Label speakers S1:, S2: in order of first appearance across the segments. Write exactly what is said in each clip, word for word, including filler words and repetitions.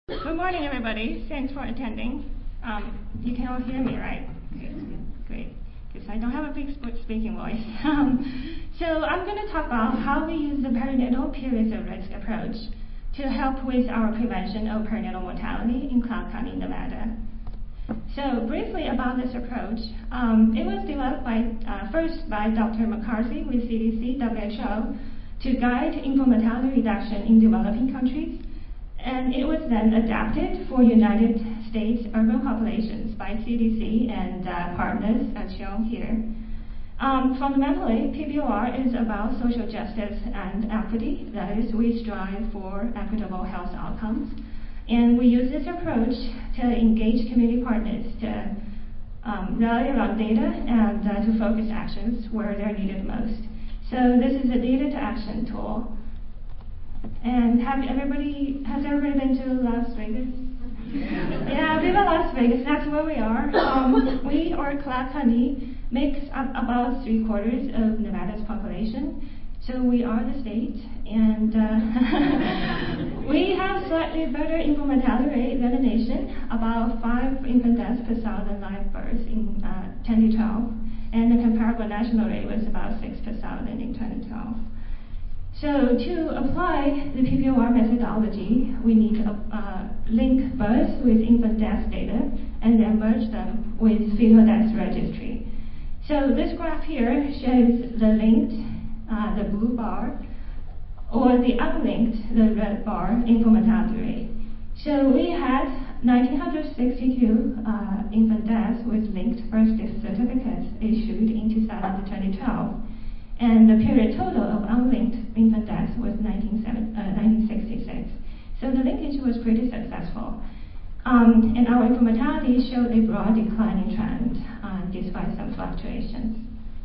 S1: Good morning, everybody. Thanks for attending. Um, you can all hear me, right? Okay, great. Because I don't have a big speaking voice. Um, so I'm going to talk about how we use the perinatal periods of risk approach to help with our prevention of perinatal mortality in Clark County, Nevada. So briefly about this approach, um, it was developed by uh, first by Doctor McCarthy with C D C, W H O, to guide infant mortality reduction in developing countries. And it was then adapted for United States urban populations by C D C and uh, partners, as shown here. Um, fundamentally, P P O R is about social justice and equity. That is, we strive for equitable health outcomes. And we use this approach to engage community partners to um, rally around data and uh, to focus actions where they're needed most. So this is a data to action tool. And have everybody, has everybody been to Las Vegas? Yeah, Viva Las Vegas, that's where we are. Um, we, or Clark County, makes up about three quarters of Nevada's population. So we are the state, and uh, we have slightly better infant mortality rate than the nation, about five infant deaths per thousand live births in uh, twenty twelve, and the comparable national rate was about six per thousand in twenty twelve. So to apply the P P O R methodology, we need to uh, link birth with infant death data and then merge them with fetal death registry. So this graph here shows the linked, uh, the blue bar, or the unlinked, the red bar, infant mortality rate. So we had one thousand nine hundred sixty-two uh, infant deaths with linked birth certificates issued in two thousand to twenty twelve. And the period total of unlinked infant deaths was nineteen sixty-six. So the linkage was pretty successful. Um, and our infant mortality showed a broad declining trend uh, despite some fluctuations.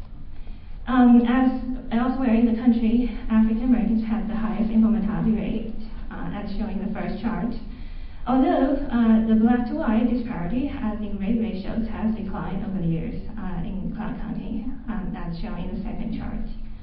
S1: Um, as elsewhere in the country, African Americans had the highest infant mortality rate, uh, as shown in the first chart. Although uh, the black to white disparity as in rate ratios has declined over the years uh, in Clark County, um, as shown in the second chart.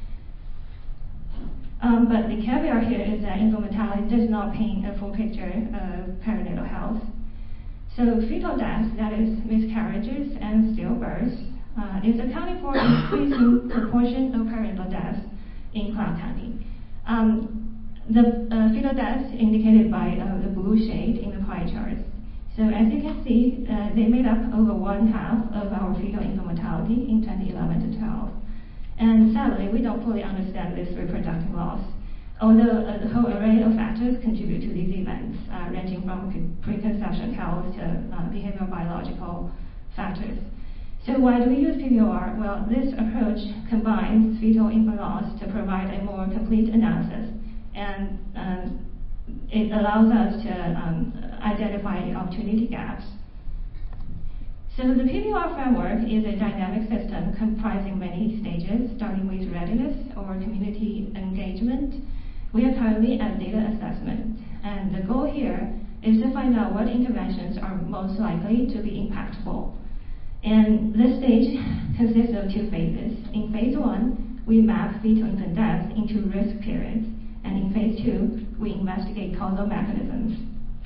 S1: Um, but the caveat here is that infant mortality does not paint a full picture of perinatal health. So fetal death, that is miscarriages and stillbirths, uh, is accounting for an increasing proportion of perinatal deaths in Clark County. Um, The uh, fetal deaths indicated by uh, the blue shade in the pie charts. So as you can see, uh, they made up over one half of our fetal infant mortality in twenty eleven to twelve. And sadly, we don't fully understand this reproductive loss, although uh, the whole array of factors contribute to these events, uh, ranging from preconception health to uh, behavioral biological factors. So why do we use P P O R? Well, this approach combines fetal infant loss to provide a more complete analysis, and um, it allows us to um, identify opportunity gaps. So the P P O R framework is a dynamic system comprising many stages, starting with readiness or community engagement. We are currently at data assessment, and the goal here is to find out what interventions are most likely to be impactful. And this stage consists of two phases. In phase one, we map fetal infant deaths into risk periods. And in phase two, we investigate causal mechanisms.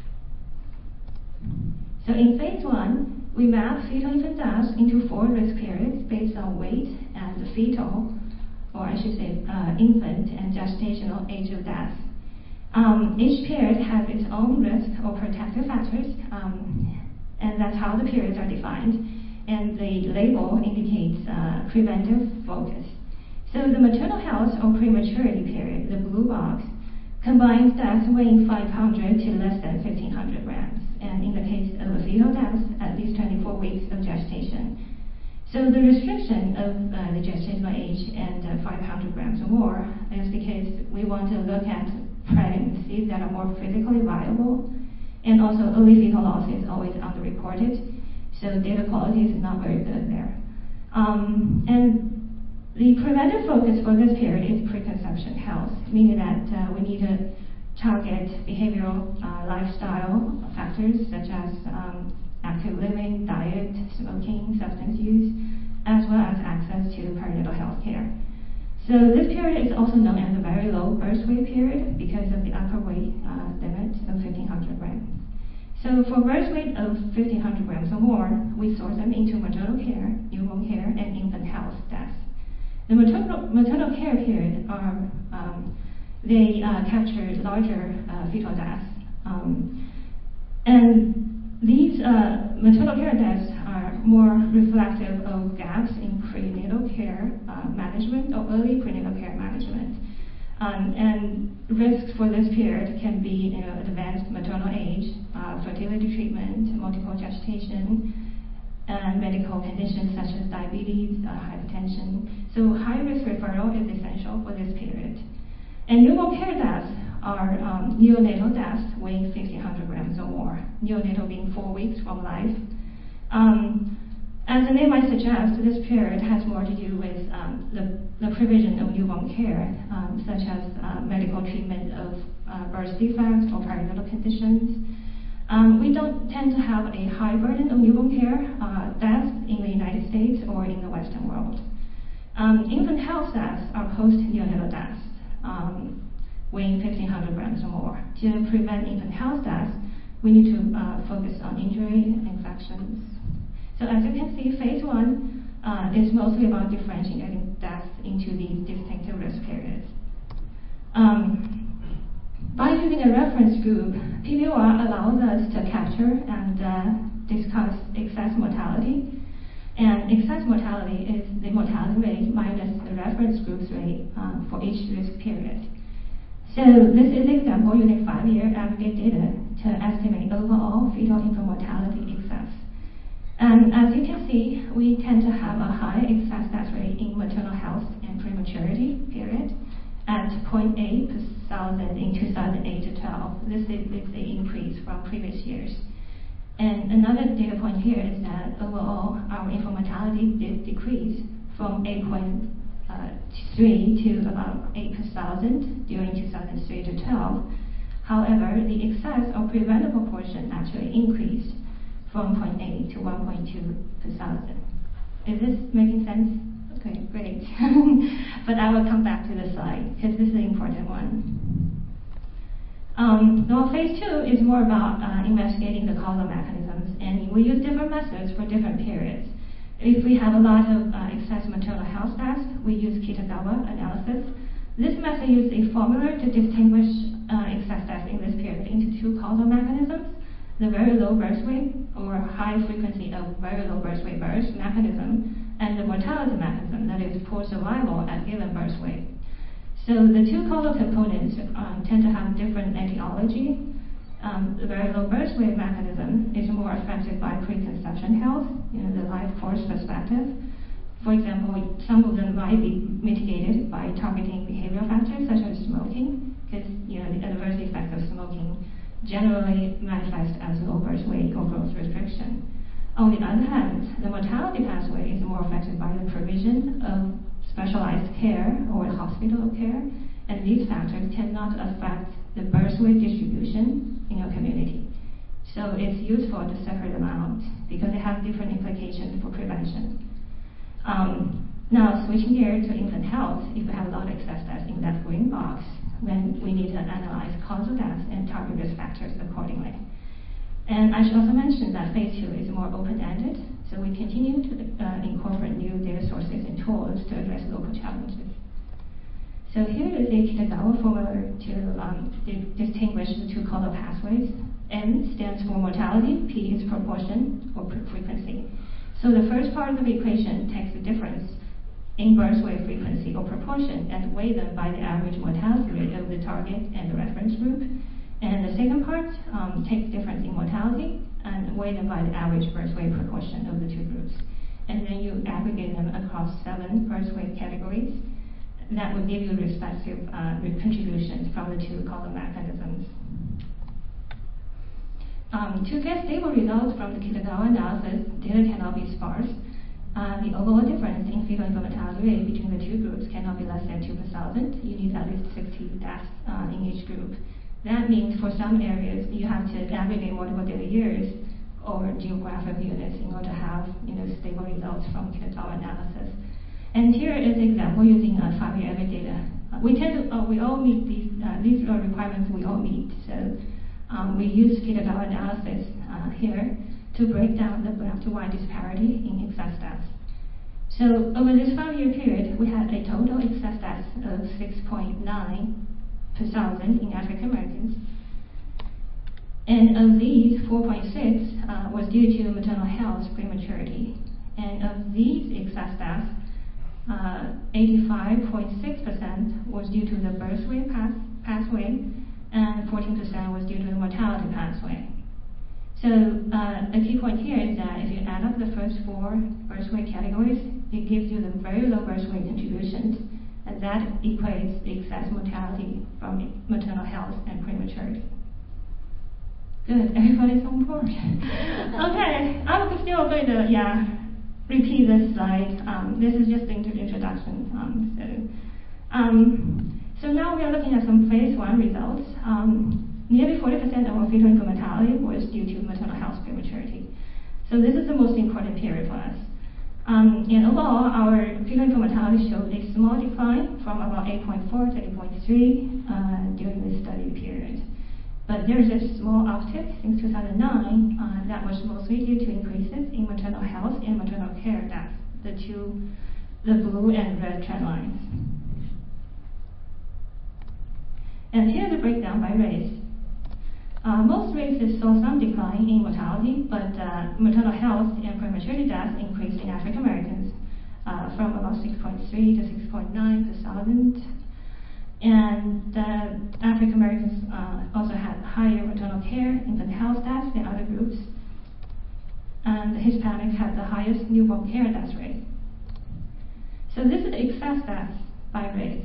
S1: So in phase one, we map fetal infant deaths into four risk periods based on weight and the fetal, or I should say uh, infant and gestational age of death. Um, each period has its own risk or protective factors, um, and that's how the periods are defined. And the label indicates uh, preventive focus. So the maternal health or prematurity period, the blue box, combines deaths weighing five hundred to less than fifteen hundred grams. And in the case of a fetal death, at least twenty-four weeks of gestation. So the restriction of uh, the gestational age and uh, five hundred grams or more is because we want to look at pregnancies that are more physically viable. And also early fetal loss is always underreported. So data quality is not very good there. Um, and The preventive focus for this period is preconception health, meaning that uh, we need to target behavioral uh, lifestyle factors such as um, active living, diet, smoking, substance use, as well as access to perinatal health care. So this period is also known as a very low birth weight period because of the upper weight uh, limit of fifteen hundred grams. So for birth weight of fifteen hundred grams or more, we sort them into maternal care, newborn care, and infant health deaths. The maternal, maternal care period are, um, they uh, capture larger uh, fetal deaths. Um, and these uh, maternal care deaths are more reflective of gaps in prenatal care uh, management or early prenatal care management. Um, and risks for this period can be you know, advanced maternal age, uh, fertility treatment, multiple gestation, and medical conditions such as diabetes, uh, hypertension. So high-risk referral is essential for this period. And newborn care deaths are um, neonatal deaths weighing fifteen hundred grams or more, neonatal being four weeks from life. Um, As the name might suggest, this period has more to do with um, the, the provision of newborn care, um, such as uh, medical treatment of uh, birth defects or perinatal conditions. Um, we don't tend to have a high burden of newborn care uh, deaths in the United States or in the Western world. Um, infant health deaths are post-neonatal deaths, um, weighing fifteen hundred grams or more. To prevent infant health deaths, we need to uh, focus on injury, infections. So as you can see, phase one uh, is mostly about differentiating deaths into these distinctive risk periods. Um, by using a reference group, P B O R allows us to capture and uh, discuss excess mortality. And excess mortality is the mortality rate minus the reference group's rate uh, for each risk period. So this is an example using five-year aggregate data to estimate overall fetal infant mortality excess. And as you can see, we tend to have a high excess death rate in maternal health and prematurity period at zero point eight per thousand in two thousand eight to twelve. This is, is an increase from previous years. And another data point here is that overall our infant mortality did decrease from eight point three to about eight per thousand during two thousand three to twelve. However, the excess or preventable portion actually increased from zero point eight to one point two per thousand. Is this making sense? Okay, great. But I will come back to this slide because this is an important one. Um, well, phase two is more about uh, investigating the causal mechanisms, and we use different methods for different periods. If we have a lot of uh, excess maternal health deaths, we use Kitagawa analysis. This method uses a formula to distinguish uh, excess deaths in this period into two causal mechanisms: the very low birth weight or high frequency of very low birth weight birth mechanism, and the mortality mechanism, that is poor survival at given birth weight. So the two causal components um, tend to have different etiology. Um, the very low birth weight mechanism is more affected by preconception health, you know, the life course perspective. For example, some of them might be mitigated by targeting behavioral factors such as smoking, because you know the adverse effects of smoking generally manifest as low birth weight or growth restriction. On the other hand, the mortality pathway is more affected by the provision of specialized care or hospital care, and these factors tend not to affect the birth weight distribution in your community. So it's useful to separate them out because they have different implications for prevention. Um, now, switching gear to infant health, if we have a lot of excess deaths in that green box, then we need to analyze causal deaths and target risk factors accordingly. And I should also mention that phase two is more open-ended, so we continue to uh, incorporate new data sources and tools to address local challenges. So here is a Kitagawa formula to um, di distinguish the two causal pathways. N stands for mortality, P is proportion or frequency. So the first part of the equation takes the difference in birth weight frequency or proportion and weigh them by the average mortality rate of the target and the reference group. And the second part um, takes difference in mortality and weigh them by the average birth weight proportion of the two groups. And then you aggregate them across seven birth weight categories. That would give you respective uh, contributions from the two causal mechanisms. Um, to get stable results from the Kitagawa analysis, data cannot be sparse. Uh, the overall difference in fetal infant mortality rate between the two groups cannot be less than two per thousand. You need at least sixty deaths uh, in each group. That means for some areas you have to aggregate multiple data years or geographic units in order to have you know, stable results from Kitagawa analysis. And here is an example using uh, five-year aggregate data. Uh, we tend to, uh, we all meet these, uh, these are requirements we all meet. So um, we use Kitagawa analysis uh, here to break down the black to white disparity in excess deaths. So over this five-year period, we had a total excess deaths of six point nine per thousand in African Americans. And of these, four point six uh, was due to maternal health prematurity. And of these excess deaths, uh, eighty-five point six percent was due to the birth weight path, pathway, and fourteen percent was due to the mortality pathway. So uh, a key point here is that if you add up the first four birth weight categories, it gives you the very low birth weight contributions, and that equates the excess mortality from maternal health and prematurity. Good, everybody's on board. Okay, I'm still going to yeah repeat this slide. Um, this is just the introduction. Um, so, um, so now we are looking at some phase one results. Um, Nearly forty percent of our fetal infant mortality was due to maternal health prematurity. So this is the most important period for us. Um, and overall, our fetal infant mortality showed a small decline from about eight point four to eight point three uh, during this study period. But there's a small uptick since two thousand nine uh, that was mostly due to increases in maternal health and maternal care deaths, the two, the blue and red trend lines. And here's the breakdown by race. Uh, most races saw some decline in mortality, but uh, maternal health and prematurity deaths increased in African Americans uh, from about six point three to six point nine per thousand. And uh, African Americans uh, also had higher maternal care, infant health deaths than other groups. And the Hispanics had the highest newborn care death rate. So this is excess deaths by race.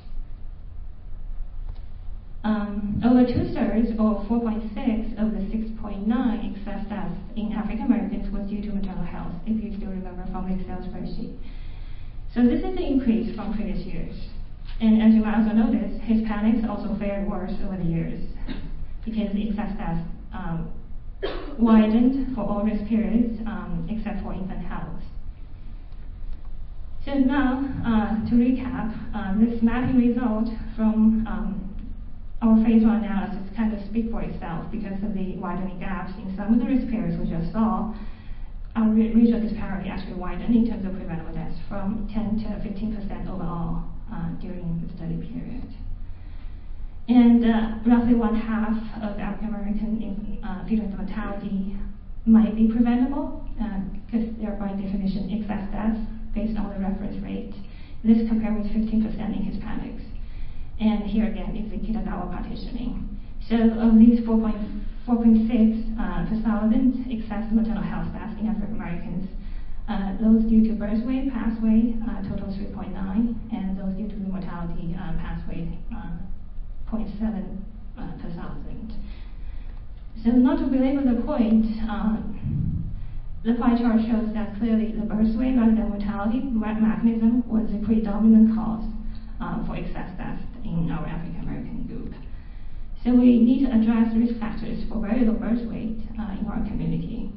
S1: Um, over two-thirds, or four point six, of the six point nine excess deaths in African Americans was due to maternal health, if you still remember from the Excel spreadsheet. So this is an increase from previous years. And as you might also notice, Hispanics also fared worse over the years because the excess deaths um, widened for all risk periods um, except for infant health. So now, uh, to recap, uh, this mapping result from um, our phase one analysis kind of speak for itself because of the widening gaps in some of the risk periods we just saw. Our regional disparity actually widened in terms of preventable deaths from ten to fifteen percent overall uh, during the study period. And uh, roughly one half of African American uh, fetal infant mortality might be preventable because uh, they're by definition excess deaths based on the reference rate. This compared with fifteen percent in Hispanics. And here again is the Kitagawa partitioning. So of these four point six uh, per thousand excess maternal health deaths in African Americans, uh, those due to birth weight pathway uh, total three point nine, and those due to the mortality uh, pathway uh, zero point seven uh, per thousand. So not to belabor the point, um, the pie chart shows that clearly the birth weight rather than mortality mechanism was a predominant cause uh, for excess deaths in our African American group. So we need to address risk factors for very low birth weight uh, in our community.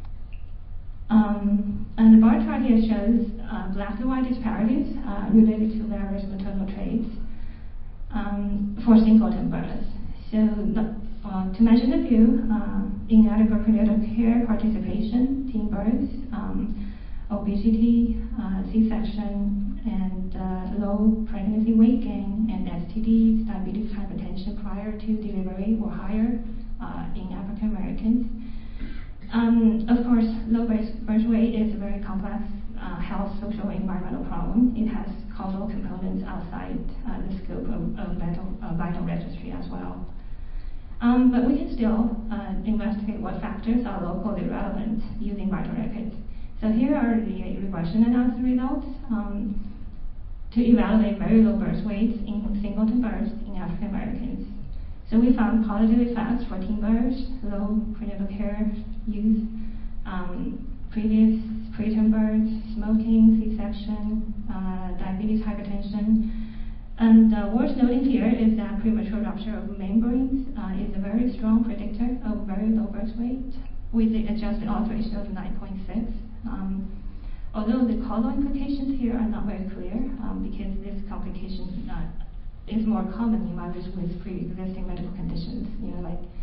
S1: Um, and the bar chart here shows uh, black and white disparities uh, related to various maternal traits um, for singleton births. So the, uh, to mention a few, uh, inadequate prenatal care participation, teen births, um, obesity, uh, C-section, and uh, low pregnancy weight gain, and S T Ds, diabetes, hypertension prior to delivery were higher uh, in African Americans. Um, of course, low birth, birth weight is a very complex uh, health, social, and environmental problem. It has causal components outside uh, the scope of, of vital, uh, vital registry as well. Um, but we can still uh, investigate what factors are locally relevant using vital records. So here are the regression analysis results um, to evaluate very low birth weights in singleton births in African Americans. So we found positive effects for teen births, low prenatal care use, um, previous preterm births, smoking, C-section, uh, diabetes, hypertension. And uh, worth noting here is that premature rupture of membranes uh, is a very strong predictor of very low birth weight with the adjusted odds ratio of nine point six. Um, although the causal implications here are not very clear um, because this complication uh, is more common in mothers with pre-existing medical conditions, you know, like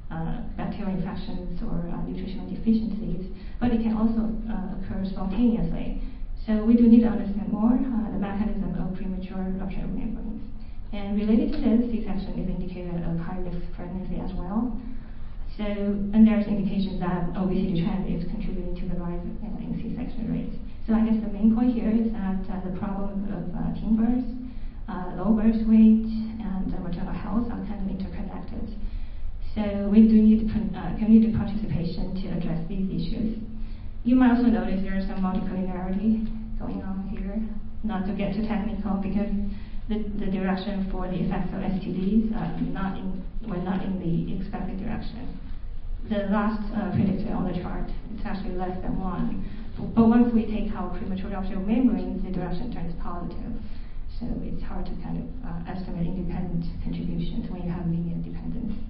S1: uh, bacterial infections or uh, nutritional deficiencies, but it can also uh, occur spontaneously. So we do need to understand more uh, the mechanism of premature rupture of membranes. And related to this, C-section is an indicator of high-risk pregnancy as well. So, and there's indications that obesity trend is contributing to the rise uh, in C-section rates. So I guess the main point here is that uh, the problem of uh, teen births, uh, low birth weight, and uh, maternal health are kind of interconnected. So we do need uh, community participation to address these issues. You might also notice there is some multicollinearity going on here. Not to get too technical, because the, the direction for the effects of S T Ds uh, not in, were not in the expected direction. The last uh, predictor on the chart, it's actually less than one. But once we take out premature rupture of membranes, the direction turns positive. So it's hard to kind of uh, estimate independent contributions when you have linear dependence.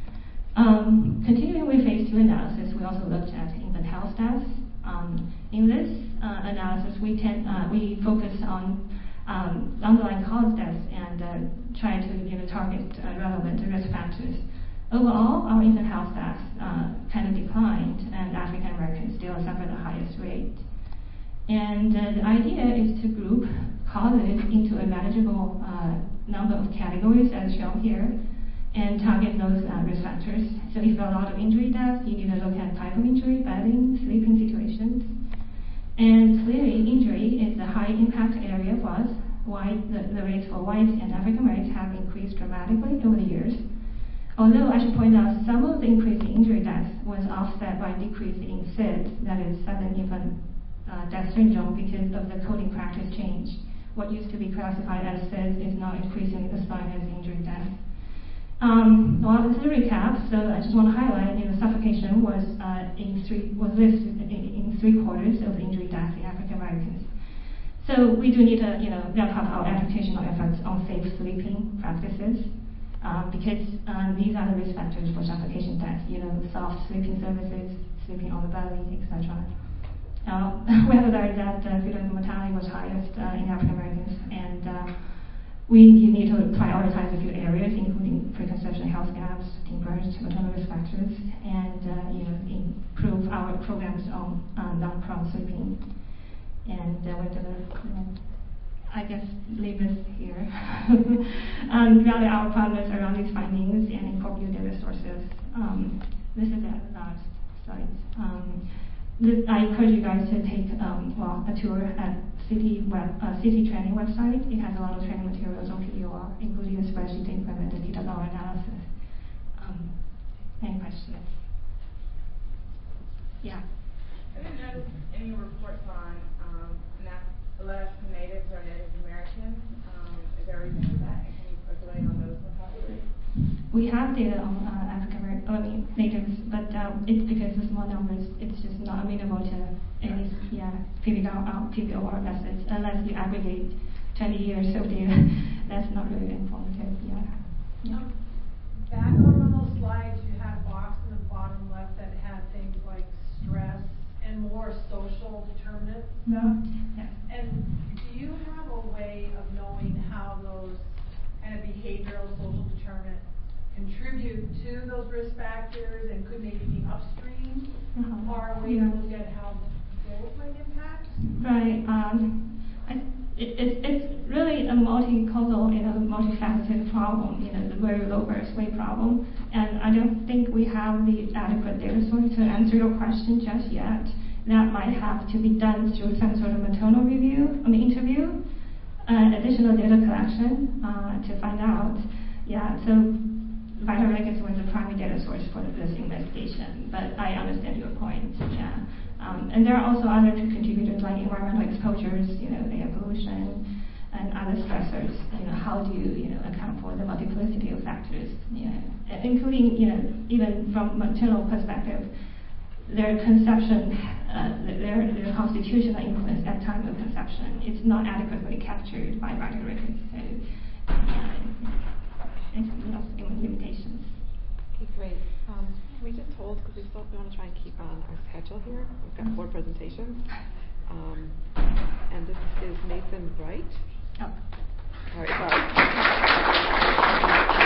S1: Um, continuing with phase two analysis, we also looked at infant health stats. Um, in this uh, analysis, we tend, uh, we focus on um, underlying cause deaths and uh, try to you know, target uh, relevant risk factors. Overall, our infant health stats uh, kind of declined, and African Americans still suffer the highest rate. And uh, the idea is to group causes into a manageable uh, number of categories, as shown here, and target those uh, risk factors. So if there are a lot of injury deaths, you need to look at type of injury, bedding, sleeping situations. And clearly, injury is a high impact area for us. White, the, the rates for whites and African Americans have increased dramatically over the years. Although I should point out some of the increase in injury deaths was offset by decrease in S I D, that is sudden infant uh, death syndrome, because of the coding practice change. What used to be classified as S I D is now increasingly assigned as injury death. Um, well, this is a recap, so I just want to highlight, you know, suffocation was uh, in three was listed in, in three quarters of the injury deaths in African Americans. So we do need to, you know, ramp up our educational efforts on safe sleeping practices, um, because um, these are the risk factors for suffocation deaths. You know, soft sleeping services, sleeping on the belly, et cetera. Now, we have learned that uh, fetal mortality was highest uh, in African Americans, and uh, we need to prioritize a few areas, including preconception health gaps, teen births, maternal risk factors, and uh, you know, improve our programs on uh, non-prom sleeping. And uh, we're gonna, uh, I guess, leave this here. um, really, our progress around these findings and incorporate data sources. Um, this is the last slide. Um, this, I encourage you guys to take um, well a tour at City web, uh, City training website. It has a lot of training materials on P D O R, including a spreadsheet to implement the P D O R analysis. Um, any questions? Yeah.
S2: I didn't notice any reports on um, Alaska Natives or Native Americans. Um, is there a reason for that? And can you speculate on those mortality rates?
S1: We have data on uh, African American, I mean natives, but um, it's because the small numbers. It's just not amenable to any, yeah, P D O R methods unless you aggregate twenty years of data. That's not really informative. Yeah. yeah.
S3: Um, back on one of those slides, you had a box in the bottom left that had things like stress and more social determinants.
S1: Mm-hmm. Yeah.
S3: And do you have a way of knowing how those kind of behavioral social determinants contribute to those risk factors and could maybe be upstream,
S1: uh-huh.
S3: or a way
S1: yeah.
S3: to look at how those might impact?
S1: Right. Um, I, it, it, it's really a multi-causal, you know, multifaceted problem, you know, the very low birth weight problem. And I don't think we have the adequate data source to answer your question just yet. That might have to be done through some sort of maternal review, I mean interview, uh, additional data collection uh, to find out. Yeah, so Vital Records was the primary data source for this investigation, but I understand your point. Yeah, um, and there are also other contributors like environmental exposures, you know, air pollution, and other stressors. You know, how do you, you know, account for the multiplicity of factors? You know, including, you know, even from maternal perspective, their conception, uh, their, their constitutional influence at time of conception, it's not adequately captured by Vital Records. So, uh, it's limitations.
S4: Okay, great. Um, we just told, because we still we want to try and keep on our schedule here. We've got four presentations. Um, and this is Nathan Bright.
S1: Oh.
S4: All right, sorry.